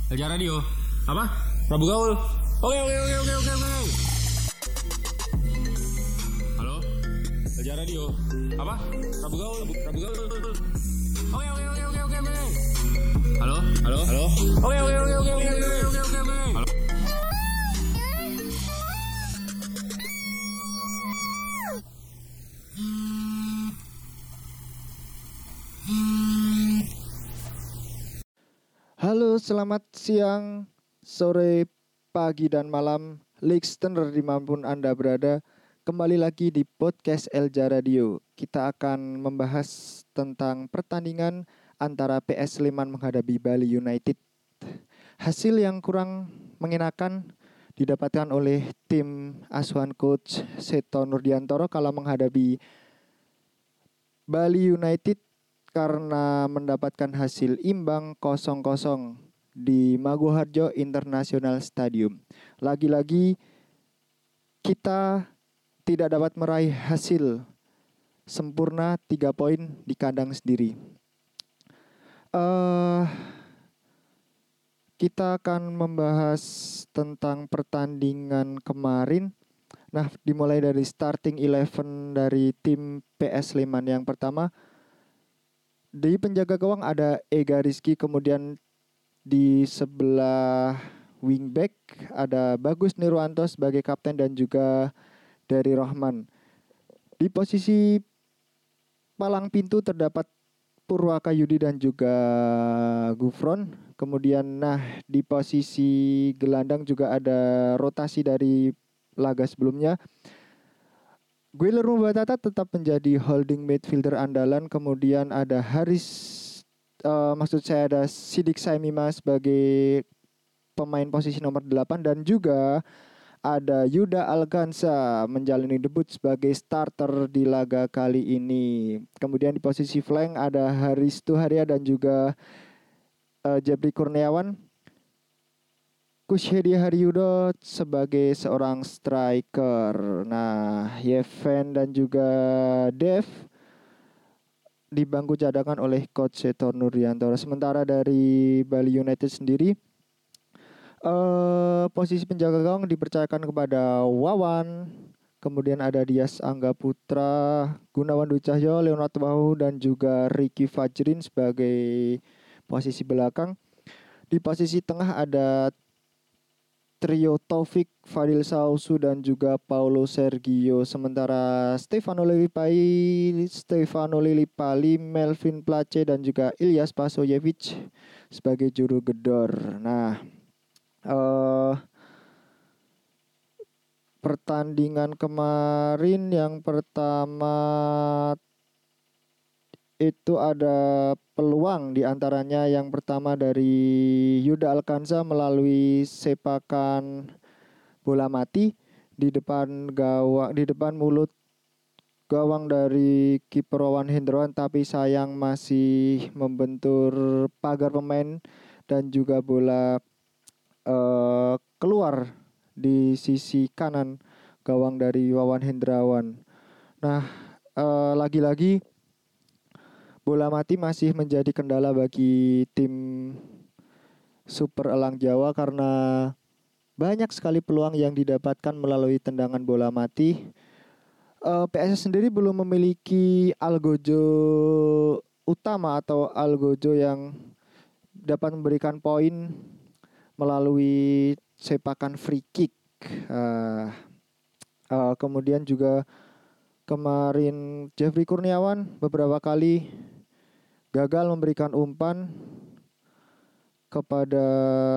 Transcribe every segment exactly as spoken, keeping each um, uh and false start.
Elja Radio. Apa? Rabu Gaul. Oke oke oke oke oke oke. Halo. Elja Radio. Apa? Rabu Gaul. Rabu Gaul. Oke oke oke oke oke oke. Halo. Halo. Halo. Oke oke oke oke oke oke oke oke. Halo. Halo, selamat siang, sore, pagi, dan malam, listener dimanapun Anda berada. Kembali lagi di podcast Elja Radio. Kita akan membahas tentang pertandingan antara P S Sleman menghadapi Bali United. Hasil yang kurang mengenakan didapatkan oleh tim asuhan coach Seto Nurdiantoro kala menghadapi Bali United karena mendapatkan hasil imbang kosong kosong di Maguwoharjo International Stadium. Lagi-lagi kita tidak dapat meraih hasil sempurna tiga poin di kandang sendiri. Uh, kita akan membahas tentang pertandingan kemarin. Nah, dimulai dari starting eleven dari tim P S Sleman. Yang pertama, di penjaga gawang ada Ega Rizky, kemudian di sebelah wingback ada Bagus Nirwanto sebagai kapten dan juga Dari Rohman. Di posisi palang pintu terdapat Purwaka Yudi dan juga Gufron. Kemudian nah di posisi gelandang juga ada rotasi dari laga sebelumnya. Guiler Mubatata tetap menjadi holding midfielder andalan. Kemudian ada Haris, uh, maksud saya ada Sidik Saimima sebagai pemain posisi nomor delapan. Dan juga ada Yuda Alganza menjalani debut sebagai starter di laga kali ini. Kemudian di posisi flank ada Haris Tuharia dan juga uh, Jabri Kurniawan. Kushedi Haryudo sebagai seorang striker. Nah, Yeven dan juga Dev di bangku cadangan oleh coach Seto Nurdiantoro. Sementara dari Bali United sendiri, uh, posisi penjaga gawang dipercayakan kepada Wawan. Kemudian ada Dias Angga Putra, Gunawan Dwi Cahyo, Leonardo Bahu dan juga Ricky Fajrin sebagai posisi belakang. Di posisi tengah ada trio Taufik, Fadil Sausu dan juga Paulo Sergio. Sementara Stefano Lillipali, Stefano Lillipali, Melvin Place dan juga Ilyas Pasojevic sebagai juru gedor. Nah, uh, pertandingan kemarin yang pertama itu ada peluang di antaranya. Yang pertama dari Yuda Alkanza melalui sepakan bola mati di depan gawang, di depan mulut gawang dari kiper Wawan Hendrawan, tapi sayang masih membentur pagar pemain dan juga bola uh, keluar di sisi kanan gawang dari Wawan Hendrawan. Nah, uh, lagi-lagi bola mati masih menjadi kendala bagi tim Super Elang Jawa karena banyak sekali peluang yang didapatkan melalui tendangan bola mati. uh, P S S sendiri belum memiliki algojo utama atau algojo yang dapat memberikan poin melalui sepakan free kick. uh, uh, Kemudian juga kemarin Jeffrey Kurniawan beberapa kali gagal memberikan umpan kepada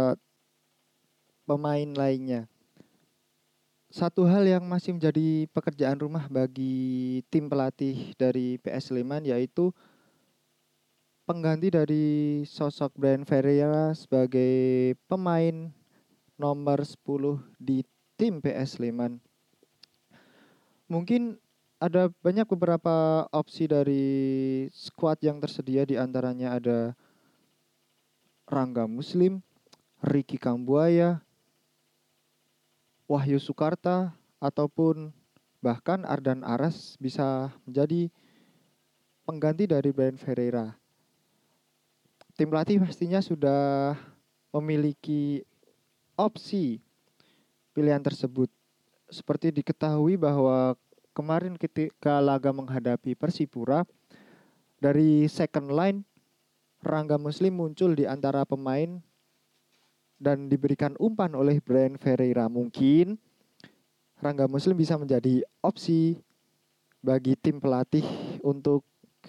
pemain lainnya. Satu hal yang masih menjadi pekerjaan rumah bagi tim pelatih dari P S Sleman yaitu pengganti dari sosok Brian Ferreira sebagai pemain nomor sepuluh di tim P S Sleman. Mungkin ada banyak beberapa opsi dari skuad yang tersedia, di antaranya ada Rangga Muslim, Ricky Kambuaya, Wahyu Sukarta, ataupun bahkan Ardan Aras bisa menjadi pengganti dari Brian Ferreira. Tim pelatih pastinya sudah memiliki opsi pilihan tersebut. Seperti diketahui bahwa kemarin ketika laga menghadapi Persipura, dari second line Rangga Muslim muncul di antara pemain dan diberikan umpan oleh Brian Ferreira. Mungkin Rangga Muslim bisa menjadi opsi bagi tim pelatih untuk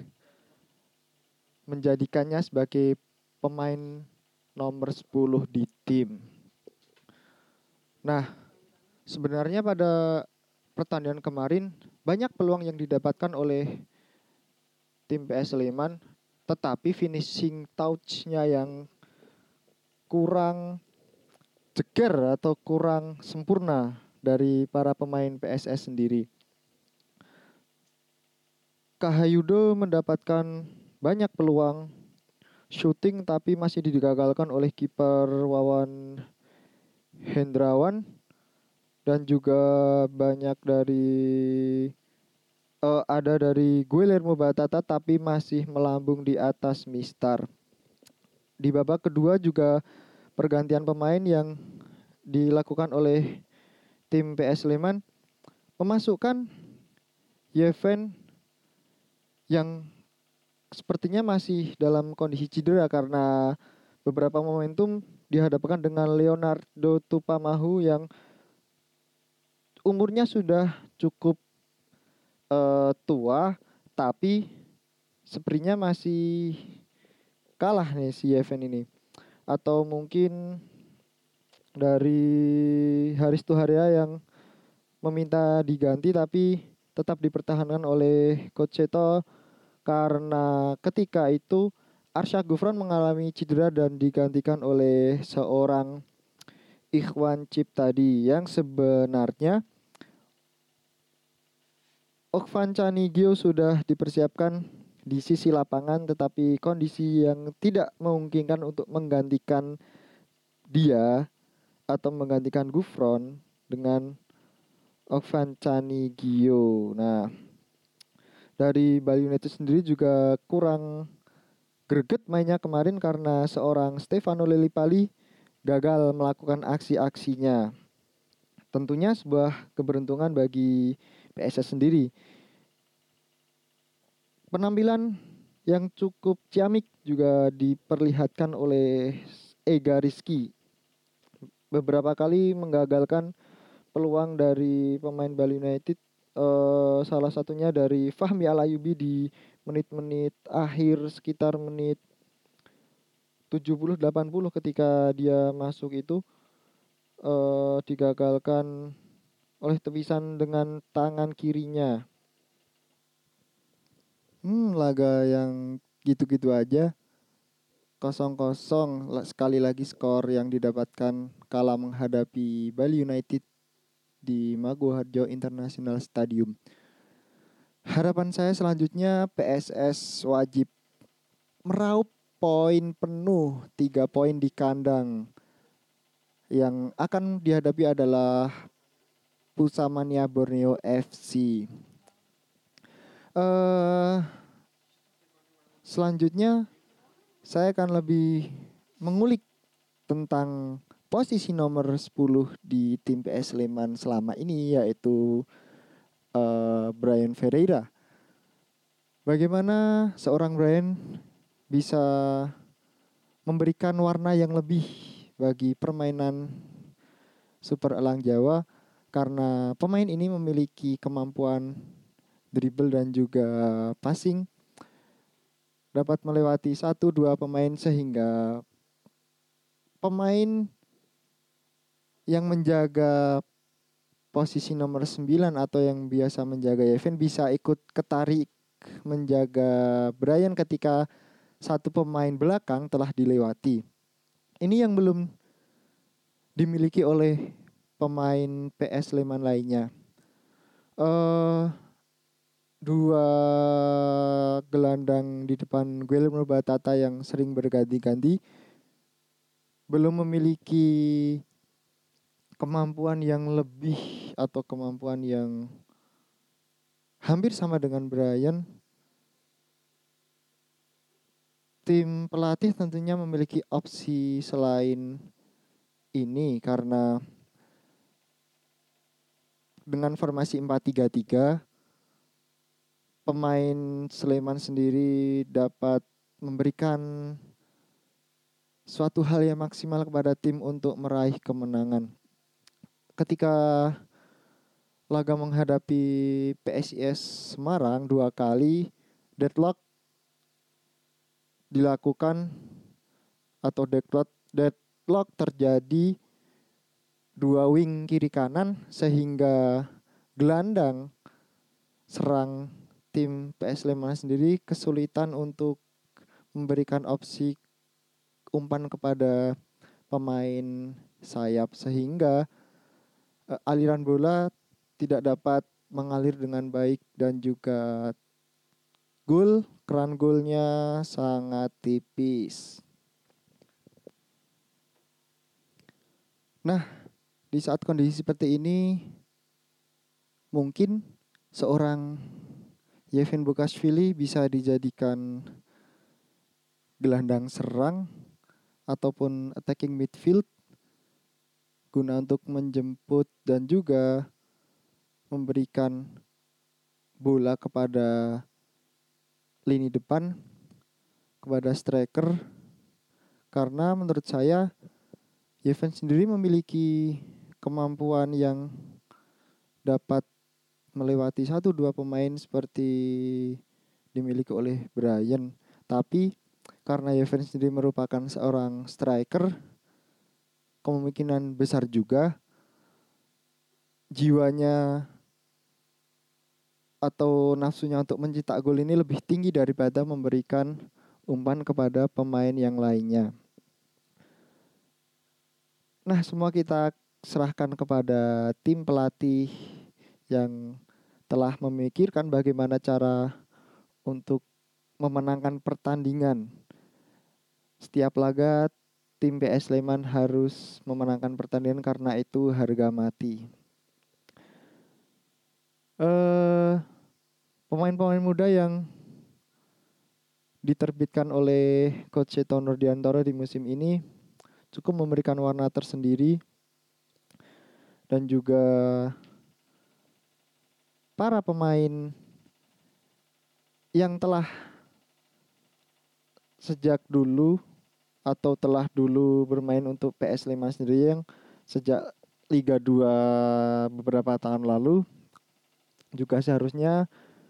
menjadikannya sebagai pemain nomor sepuluh di tim. Nah, sebenarnya pada pertandingan kemarin banyak peluang yang didapatkan oleh tim P S Sleman, tetapi finishing touch-nya yang kurang jeger atau kurang sempurna dari para pemain P S S sendiri. Kahayudo mendapatkan banyak peluang shooting tapi masih digagalkan oleh kiper Wawan Hendrawan, dan juga banyak dari uh, ada dari Guillermo Batata tapi masih melambung di atas Mistar. Di babak kedua juga pergantian pemain yang dilakukan oleh tim P S Sleman memasukkan Yeven yang sepertinya masih dalam kondisi cedera karena beberapa momentum dihadapkan dengan Leonardo Tupamahu yang umurnya sudah cukup uh, tua, tapi sepertinya masih kalah nih si Yeven ini. Atau mungkin dari Haris Tuharia yang meminta diganti tapi tetap dipertahankan oleh Coach Seto karena ketika itu Arsyad Gufron mengalami cedera dan digantikan oleh seorang Ikhwan Ciptadi yang sebenarnya Okvan Canigio sudah dipersiapkan di sisi lapangan, tetapi kondisi yang tidak memungkinkan untuk menggantikan dia atau menggantikan Gufron dengan Okvan Canigio. Nah, dari Bali United sendiri juga kurang greget mainnya kemarin karena seorang Stefano Lillipali gagal melakukan aksi-aksinya. Tentunya sebuah keberuntungan bagi P S S sendiri. Penampilan yang cukup ciamik juga diperlihatkan oleh Ega Rizky. Beberapa kali menggagalkan peluang dari pemain Bali United. Uh, salah satunya dari Fahmi Alayubi di menit-menit akhir sekitar menit tujuh puluh delapan puluh ketika dia masuk itu uh, digagalkan oleh tepisan dengan tangan kirinya. Hmm, laga yang gitu-gitu aja. kosong kosong sekali lagi skor yang didapatkan kala menghadapi Bali United di Maguwoharjo International Stadium. Harapan saya selanjutnya P S S wajib meraup poin penuh, tiga poin di kandang. Yang akan dihadapi adalah Pusamania Borneo F C. Uh, selanjutnya saya akan lebih mengulik tentang posisi nomor sepuluh di tim P S Sleman selama ini, yaitu uh, Brian Ferreira. Bagaimana seorang Brian bisa memberikan warna yang lebih bagi permainan Super Elang Jawa, karena pemain ini memiliki kemampuan dribble dan juga passing, dapat melewati satu dua pemain sehingga pemain yang menjaga posisi nomor sembilan atau yang biasa menjaga Yeven bisa ikut ketarik menjaga Brian ketika satu pemain belakang telah dilewati. Ini yang belum dimiliki oleh pemain P S Sleman lainnya. Uh, dua gelandang di depan Guillermo Batata yang sering berganti-ganti belum memiliki kemampuan yang lebih atau kemampuan yang hampir sama dengan Brian. tim pelatih tentunya memiliki opsi selain ini karena dengan formasi empat tiga tiga pemain Sleman sendiri dapat memberikan suatu hal yang maksimal kepada tim untuk meraih kemenangan. Ketika laga menghadapi P S I S Semarang dua kali deadlock dilakukan atau deadlock deadlock terjadi dua wing kiri kanan sehingga gelandang serang tim P S Sleman sendiri kesulitan untuk memberikan opsi umpan kepada pemain sayap sehingga uh, aliran bola tidak dapat mengalir dengan baik dan juga gol, keran golnya sangat tipis. Nah, di saat kondisi seperti ini mungkin seorang Yevhen Bukashvili bisa dijadikan gelandang serang ataupun attacking midfield guna untuk menjemput dan juga memberikan bola kepada lini depan, kepada striker, karena menurut saya Yevhen sendiri memiliki kemampuan yang dapat melewati satu dua pemain seperti dimiliki oleh Brian. Tapi karena Yevhen sendiri merupakan seorang striker, kemungkinan besar juga jiwanya atau nafsunya untuk mencetak gol ini lebih tinggi daripada memberikan umpan kepada pemain yang lainnya. Nah, semua kita serahkan kepada tim pelatih yang telah memikirkan bagaimana cara untuk memenangkan pertandingan. Setiap laga tim P S Sleman harus memenangkan pertandingan karena itu harga mati. Uh, pemain-pemain muda yang diterbitkan oleh Coach Seto Nurdiantoro di musim ini cukup memberikan warna tersendiri dan juga para pemain yang telah sejak dulu atau telah dulu bermain untuk P S Sleman sendiri yang sejak Liga dua beberapa tahun lalu juga seharusnya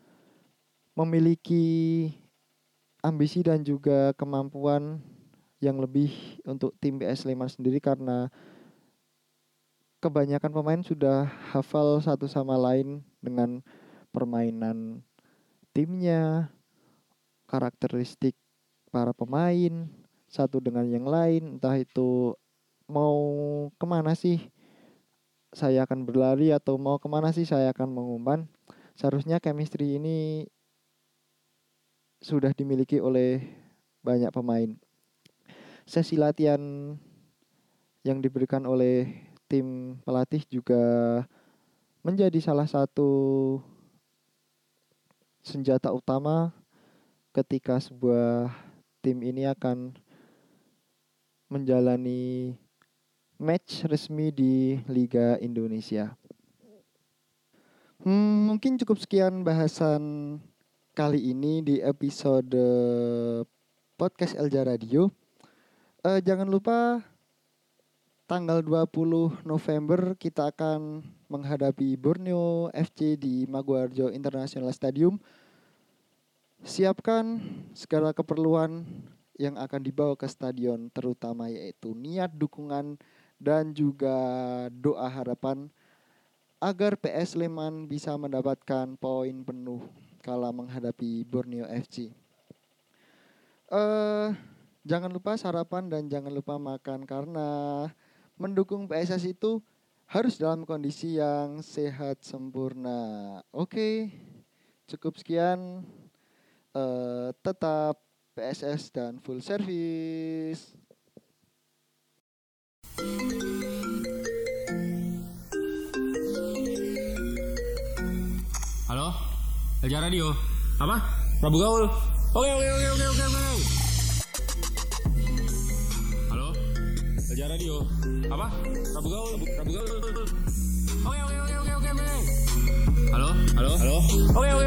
memiliki ambisi dan juga kemampuan yang lebih untuk tim P S Sleman sendiri karena kebanyakan pemain sudah hafal satu sama lain dengan permainan timnya, karakteristik para pemain satu dengan yang lain, entah itu mau kemana sih saya akan berlari atau mau kemana sih saya akan mengumpan. Seharusnya chemistry ini sudah dimiliki oleh banyak pemain. Sesi latihan yang diberikan oleh tim pelatih juga menjadi salah satu senjata utama ketika sebuah tim ini akan menjalani match resmi di Liga Indonesia. Hmm, mungkin cukup sekian bahasan kali ini di episode podcast Elja Radio. Uh, jangan lupa tanggal dua puluh November kita akan menghadapi Borneo F C di Maguwarjo International Stadium. Siapkan segala keperluan yang akan dibawa ke stadion, terutama yaitu niat, dukungan, dan juga doa harapan agar P S Sleman bisa mendapatkan poin penuh kala menghadapi Borneo F C. Uh, jangan lupa sarapan dan jangan lupa makan karena mendukung P S S itu harus dalam kondisi yang sehat sempurna. Oke, cukup sekian. Uh, tetap P S S dan full service. Halo, Elja Radio. Apa? Rabu Gaul. Oke, oke, oke, oke, oke, oke. Kerja radio. Apa? Rabu gaul, Rabu gaul. Oke oke oke oke oke. Halo, halo, halo. Oke oke